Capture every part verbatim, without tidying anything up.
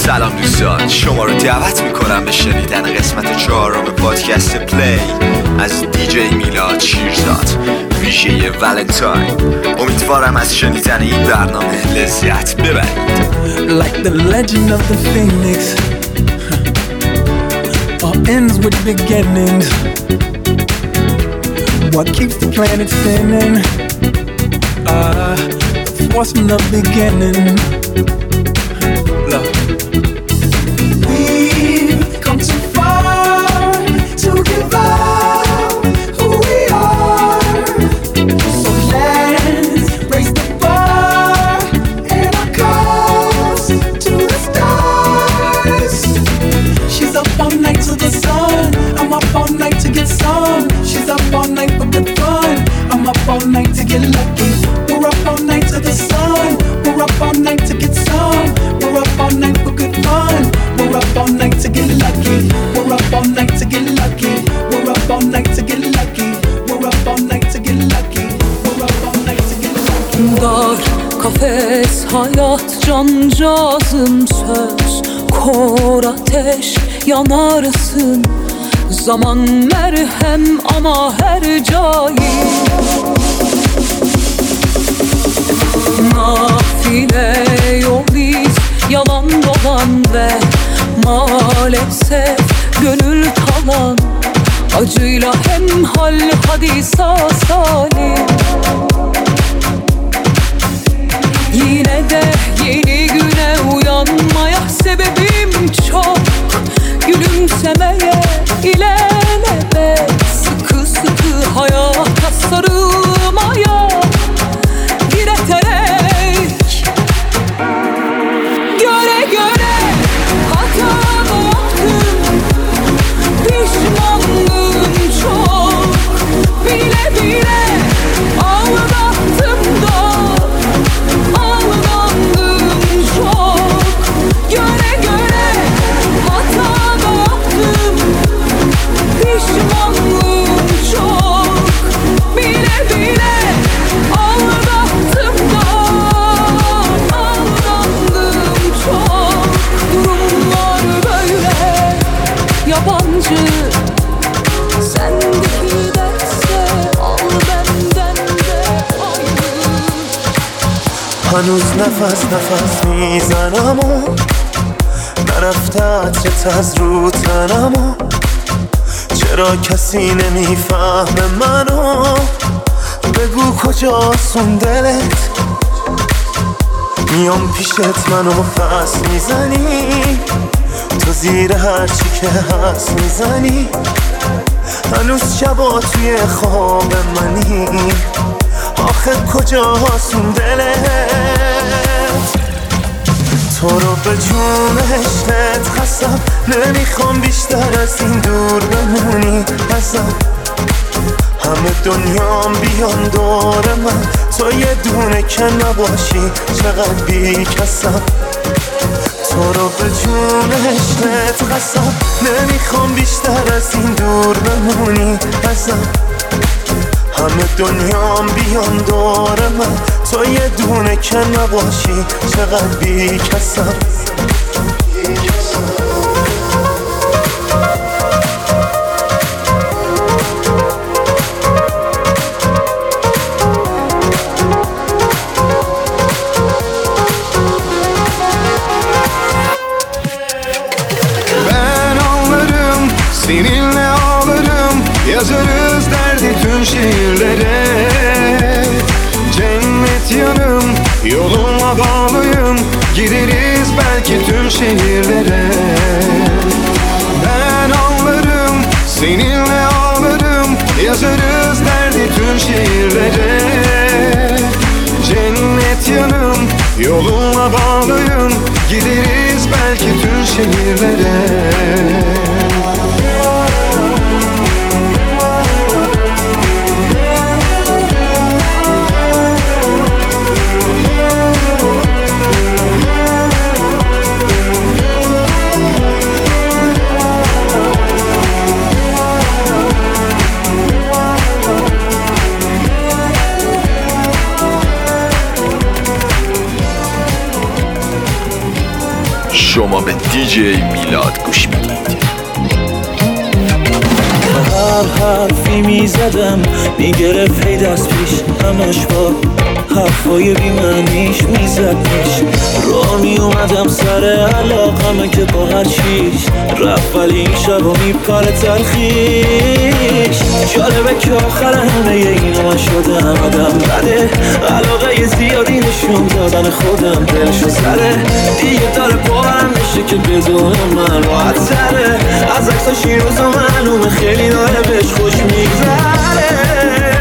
سلام دوستان، شما رو دعوت میکنم به شنیدن قسمت چهارم پادکست پلی از دیجی میلاد شیرزاد ویژه ولنتاین. امیدوارم از شنیدن این برنامه لذت ببرید. Like the legend of the phoenix, all ends with beginnings. What keeps the planet spinning? Ah, uh, the force from the beginning. Look. We've come too far to give up who we are. So let's raise the bar and our cups to the stars. She's up all night to the sun. I'm up all night to get some. She's up all night for good fun. I'm up all night to get lucky. We're up all night to the sun. We're up all night to get some. We're up all night for good fun. We're up all night to get lucky. We're up all night to get lucky. We're up all night to get lucky. We're up all night to get lucky. We're up all night to get lucky. Dar kafes hayat cancağızım, söz kor ateş yanarsın. Zaman merhem ama her cahil. Nafile yol iz, yalan dolan ve maalesef gönül talan. Acıyla hemhal hadi sağ salim. Yine de yeni güne uyanmaya sebebim çok. Gülümsemeye ilelebet, sıkı sıkı hayata sarılmaya direterek. Göre göre hatamı yaptım, pişmanlığım çok. Bile bile aldattım da aldandım çok. Göre göre hatamı yaptım, pişmanlığım çok. Bile bile aldattım da aldandım çok. Durumlar böyle yabancı, sendeki derse al benden de aynı. هنوز نفس نفس میزنم و نرفته عطرت از رو تنم و چرا کسی نمیفهمه منو؟ بگو کجاست اون دلت؟ میام پیشت منو پس میزنی، تو زیر هرچی که هست میزنی. هنوز شبا توی خواب منی، آخه کجاست اون دلت؟ تو رو به جون عشقت خستم، نمیخوام بیشتر از این دور بمونی ازم. همه دنیام بیان دور من، تو یه دونه که نباشی چقدر بی کسم. تو رو به جون عشقت خستم، نمیخوام بیشتر از این دور بمونی ازم. همه دنیام بیان دور من، تو یه دونه که نباشی چقدر بی کسم. Ben ağlarım, seninle ağlarım, yazarız derdi tüm şiirlere. Cennet yanım, yoluma bağlıyım, gideriz belki tüm şehirlere. Ben ağlarım, seninle ağlarım, yazarız derdi tüm şiirlere. Cennet yanım, yoluna bağlıyım, gideriz belki tüm şehirlere. شما به دیجی میلاد گوش میدید. هر حرفی میزدم میگرفت هی دست پیش، همش با حرفای بی معنیش میزد پیش. راه میومدم سر علاقمه که با هر چیش رفت، ولی این شب و میپره تلخیش. جالبه که آخر همه اینا من شدم آدم بده، علاقه زیادی نشون دادن خودم دلشو سره. دیگه داره باورم میشه که بدون من راحت تره. از عکساش این روزا معلومه خیلی داره بهش خوش میگذره.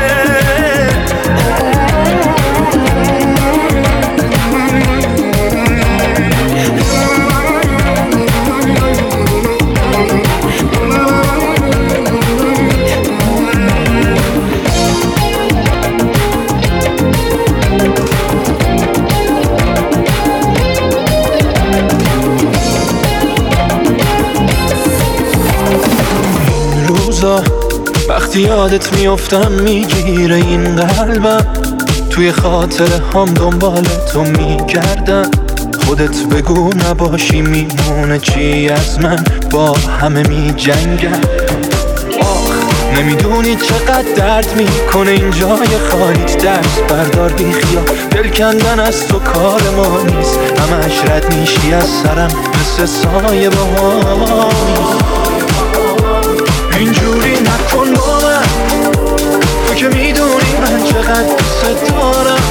وقتی یادت میافتم میگیره این قلبم، توی خاطره هم دنبال تو میگردم. خودت بگو نباشی میمونه چی از من، با همه میجنگم. آخ نمیدونی چقدر درد میکنه این جای خالیت. درس بردار بی خیال، دل کندن از تو کار ما نیست. همش رد میشی از سرم مثل سایه بهامی. اینجوری نکن با من، تو که میدونی من چقدر دوست دارم.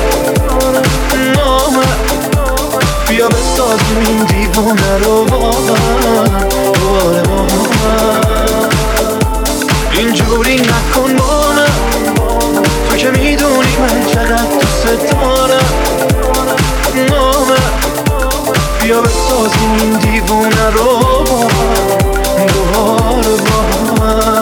نامه بیا بسازیم این دیوونه رو با من، دوباره با من. اینجوری نکن با من، تو که میدونی من چقدر دوست دارم. نامه بیا بسازیم این دیوونه رو با من، دوباره با من.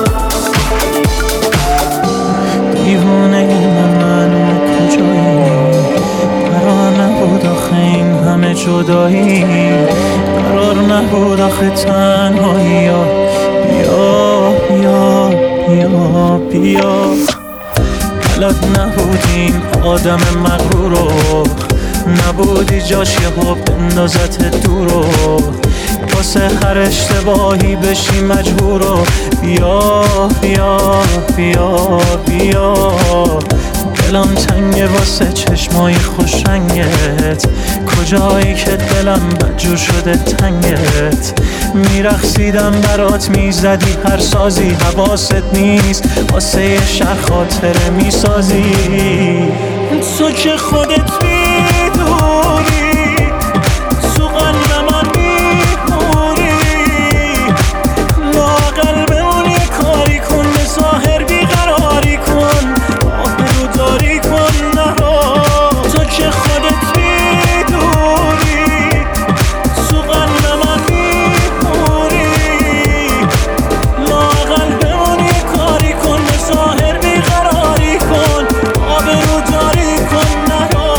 دیوونه من معلومه کجایی، قرار نبود آخه این همه جدایی. قرار نبود آخه تنهایی. بیا بیا بیا بیا بلد نبود این آدم مغرورو، نبودی جاش یه ها بندازت دورو. واسه هر اشتباهی بشی مجبورو. بیا بیا بیا بیا دلم تنگه واسه چشمای خوش رنگت. کجایی که دلم بدجور شده تنگت. میرقصیدم برات میزدی هر سازی، حواست نیست واسه یه شهر خاطره میسازی. تو که خودت میدونی تو قلب من میمونی. لااقل بمون یه کاری کن، به ظاهر بیقراری کن، آبرو داری کن نرو. تو که خودت میدونی تو قلب من میمونی. لااقل بمون یه کاری کن، به ظاهر بیقراری کن، آبرو داری کن نرو.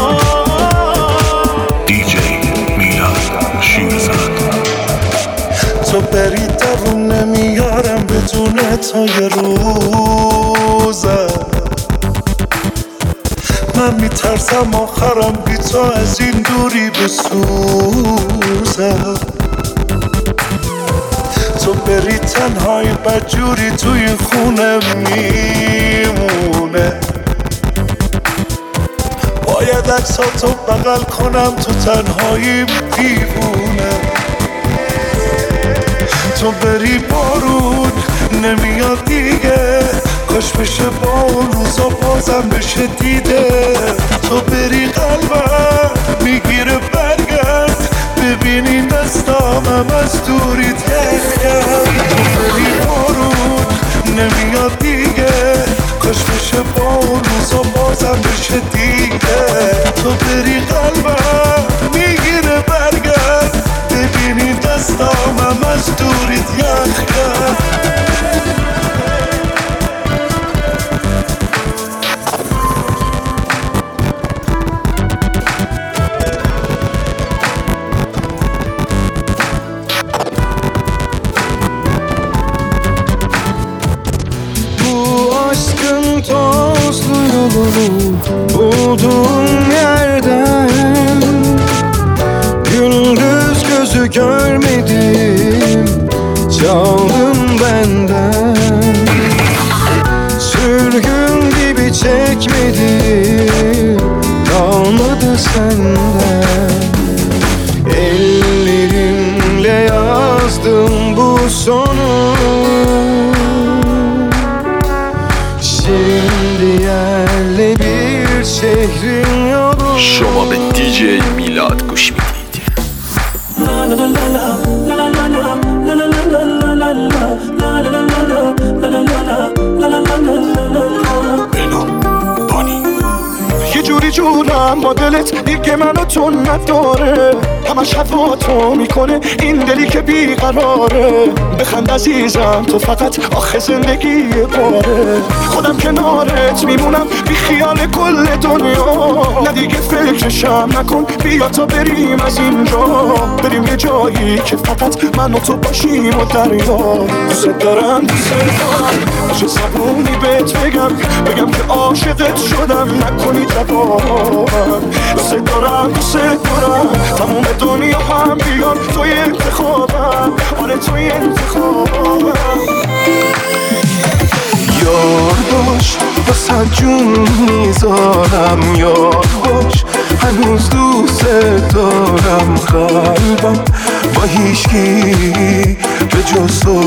تو بری درون نمیارم بدون تا یه روزه. من میترسم آخرم بی تو از این دوری بسوزه. تو بری تنهایی بدجوری توی خونه میمونه. باید عکساتو بغل کنم تو تنهایی دیوونه. تو بری بارون نمیاد دیگه، کاش بشه با اون روزا بازم بشه دیده. تو بری قلبم میگیره برگرد، ببینی دستامم از دوریت یخم. تو بری بارون نمیاد دیگه، کاش بشه با اون روزا بازم بشه دیده. تو بری قلبم میگیره برگرد، ببینی دستامم از دوریت یخم. Bulduğum yerden gündüz gözü acı görmedim canım benden. Sürgün gibi çekmedim, kalmadı senden. Ellerimle yazdım bu sonu, şimdi yerle bir şehrin yolu. شما به دیجی میلاد گوش میدید. یه جوری جونم با دلت دیگه منو تو نداره، همش هوا تو میکنه این دلی که بیقراره. بخند عزیزم تو فقط آخه زندگی باره، خودم کنارت میمونم بی خیال کل دنیا. نه دیگه فکرشم نکن، بیا تا بریم از اینجا، بریم یه جایی که فقط من و تو باشیم و دریا. دوست دارم دوست دارم چه زبونی بهت بگم، بگم که عاشقت شدم نکنی جواب. دوست دارم دوست دارم تموم دنیا هم بیان توی انتخابم، آره توی انتخابم. یار باش واسه جون میذارم، یار باش هنوز دوست دارم. قلبم با هیچکی به جز تو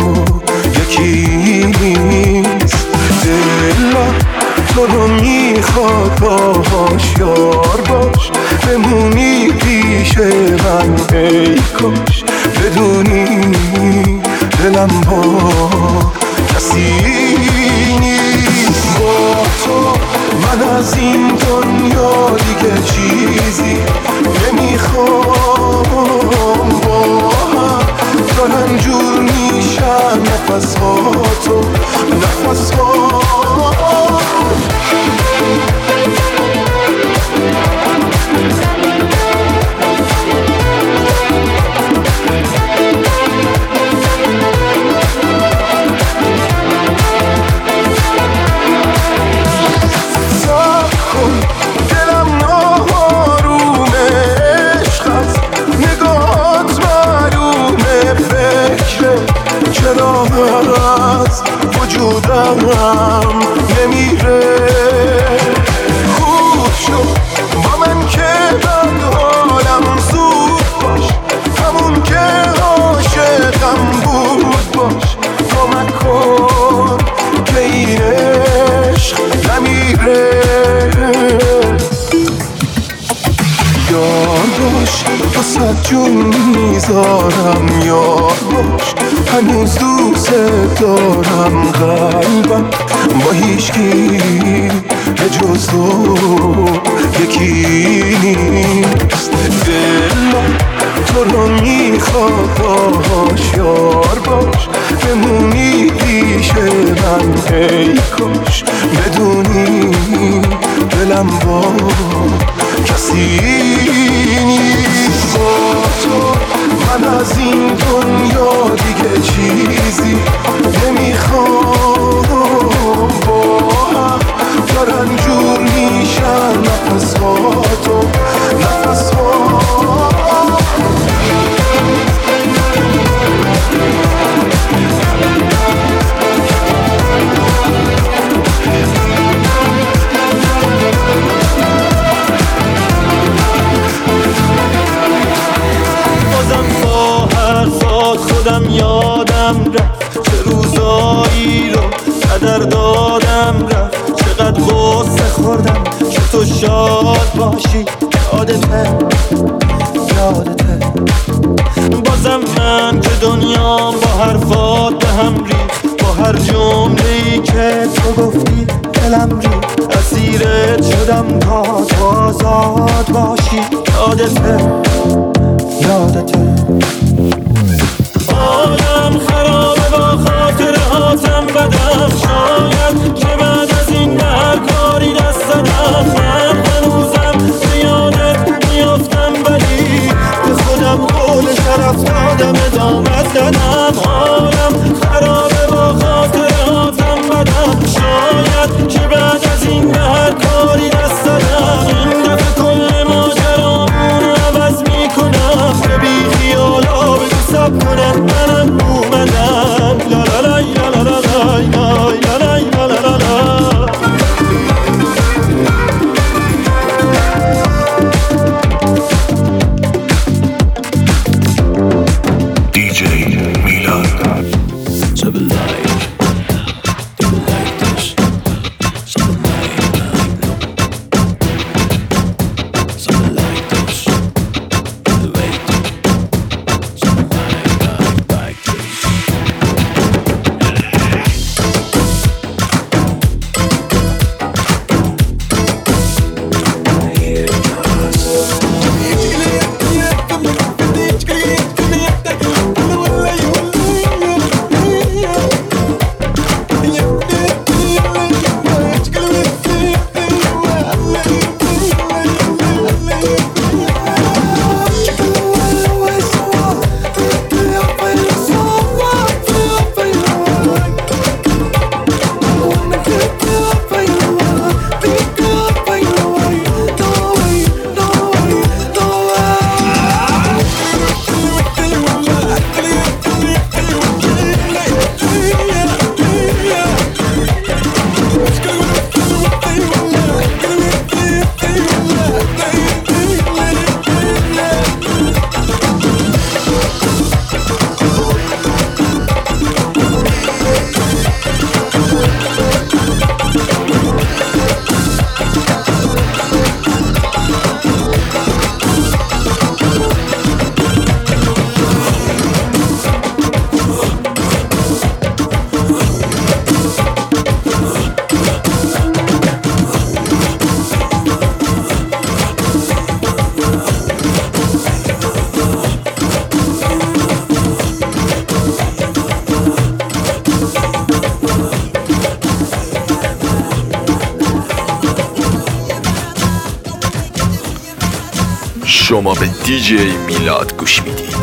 یکی نیست، دلم تو رو میخواد باهاش. یار باش بمونی پیش من، ای کاش بدونی دلم با کسی نیست. با تو من از این دنیا دیگه چیزی نمیخوام، با هم دارن جور میشن نفس ها تو نفس ها. چرا از وجودم نمیره؟ خوب شد با من که بد حالم زود باش، همون که عاشقم بود باش. کمک کن که این عشق نمیره. یار باش واسه جون میذارم، یار باش هنوز دوست دارم. قلبم با هیچکی به جز تو یکی نیست، دلم تو رو میخواد باهاش. یار باش بمونی پیش من، ای کاش بدونی دلم با کسی نیست. با تو من از این دنیا دیگه چیزی نمیخوام، با هم دارن جور میشن نفس ها تو نفس ها. خودم یادم رفت چه روزایی رو قدر دادم رفت، چقدر غصه خوردم که تو شاد باشی. یادته یادته بازم من که دنیام با حرفات به هم ریخت، با هر جمله‌ای که تو گفتی دلم ریخت. اسیرت شدم تا تو آزاد باشی. یادته یادته آدم خرابه با خاطرهاتم بدم، شاید که بعد از این به هر کاری دست دادم. من هنوزم زیادت میافتم، ولی به خودم قول شرف دادم، ادامت دادم. آدم خرابه با خاطرهاتم بدم، شاید که بعد از این به هر کاری دست دادم. این دفعه کل ماجرامون رو عوض میکنم، که بی خیال شما به دیجی میلاد گوش میدید.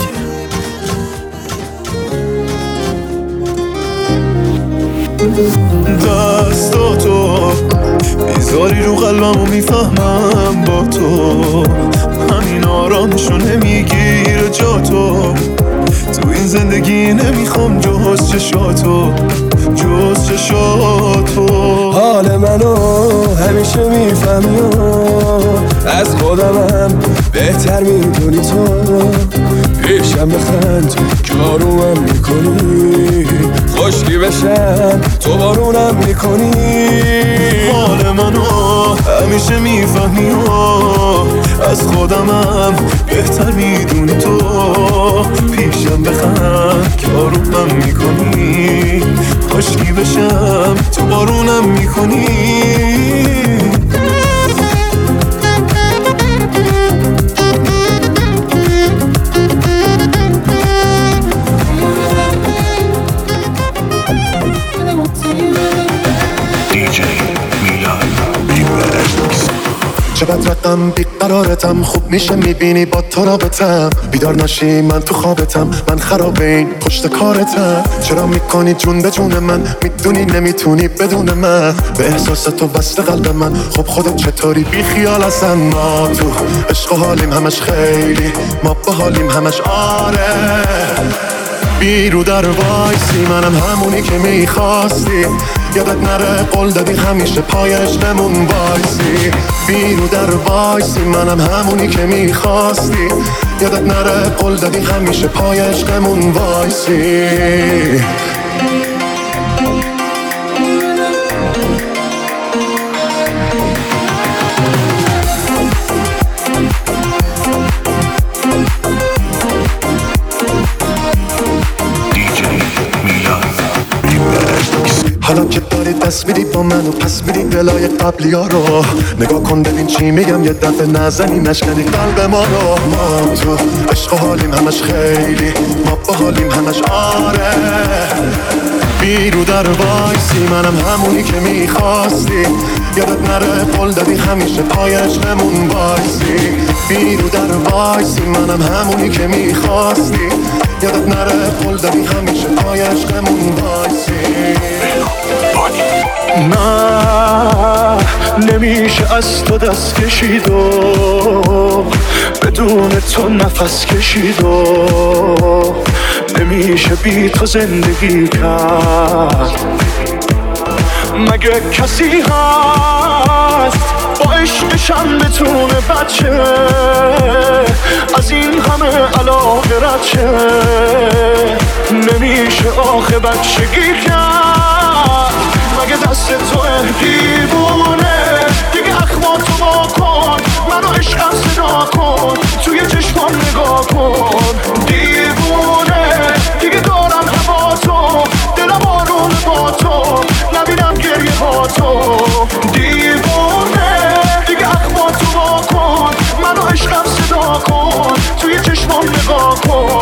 دستاتو میذاری رو قلبم و میفهمم با تو همین آرامشو نمیگیره جا تو تو این زندگی نمیخوام جز چشاتو جز چشاتو حال منو همیشه میفهمی و از خودمم بهتر میدونی تو پیشم بخند که آرومم میکنی خشکی بشم تو بارونم میکنی حال منو همیشه میفهمی و از خودمم بهتر میدونی تو پیشم بخند که آرومم میکنی خشکی بشم تو بارونم میکنی چقدر رقم بیقرارتم خوب میشه میبینی با تو رابطم بیدار نشی من تو خوابتم من خراب این پشت کارتم چرا میکنی جون به جون من میدونی نمیتونی بدون من به احساس تو بسته قلب من خب خودت چطوری بی خیال هستن ما تو عشق و حالیم همش خیلی ما با حالیم همش آره بیرو در وایسی منم همونی که میخواستی یادت نره قول دادی همیشه پای عشقمون وایسی بیرو در وایسی منم همونی که میخواستی یادت نره قول دادی همیشه پای عشقمون وایسی حالا که داری دست میدی با من و پس میدی دلای قبلی ها رو نگاه کن ببین چی میگم یه دفعه نزنی نشکنی قلب ما رو ما تو عشق و حالیم همش خیلی ما با حالیم همش آره بیرو در وایسی منم همونی که میخواستی یادت نره قول دادی همیشه پای عشقمون وایسی بیرو در وایسی منم همونی که میخواستی یادت نره قول دادی همیشه پای عشقمون وایسی نه نمیشه از تو دست کشید و بدون تو نفس کشید و نمیشه بی تو زندگی کرد مگه کسی هست با عشقشم بتونه بچه از این همه علاقه رچه نمیشه آخه بچگی کرد مگه دست تو دیوونه دیگه اخماتو با کن منو عشقم صدا کن توی چشمان نگاه کن دیوونه دیگه دارم هوا تو دلم آروم با تو نبینم گریه با تو دیوونه دیگه اخماتو با کن منو عشقم صدا کن توی چشمان نگاه کن